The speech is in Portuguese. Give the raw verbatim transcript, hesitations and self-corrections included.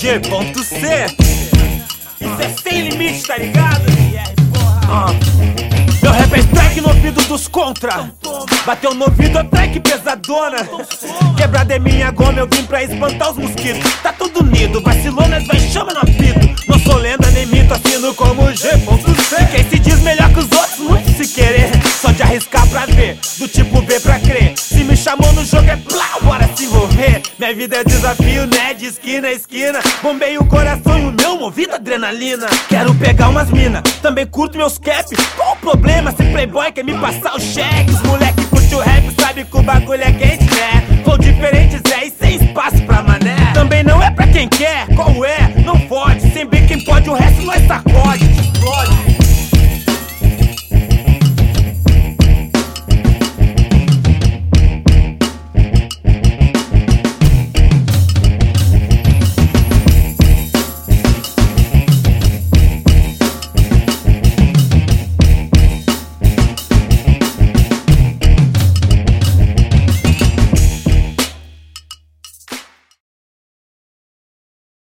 G.C. Isso é sem limite, tá ligado? Ah. Meu rap é strike no ouvido dos contra. Bateu no ouvido, até que pesadona. Quebrada é minha goma, eu vim pra espantar os mosquitos. Tá tudo unido, vacilou, nós vai chama no apito. Não sou lenda, nem mito, assino como G.C. Quem se diz melhor que os outros, muito se querer. Só de arriscar pra ver, do tipo ver pra crer. Se me chamou no jogo é plá, bora se envolver. Minha vida é desafio, né, de esquina a esquina. Bombei o coração e o meu movido adrenalina. Quero pegar umas mina, também curto meus cap. Qual o problema se playboy quer me passar o cheque? Os moleque curte o rap, sabe que o bagulho é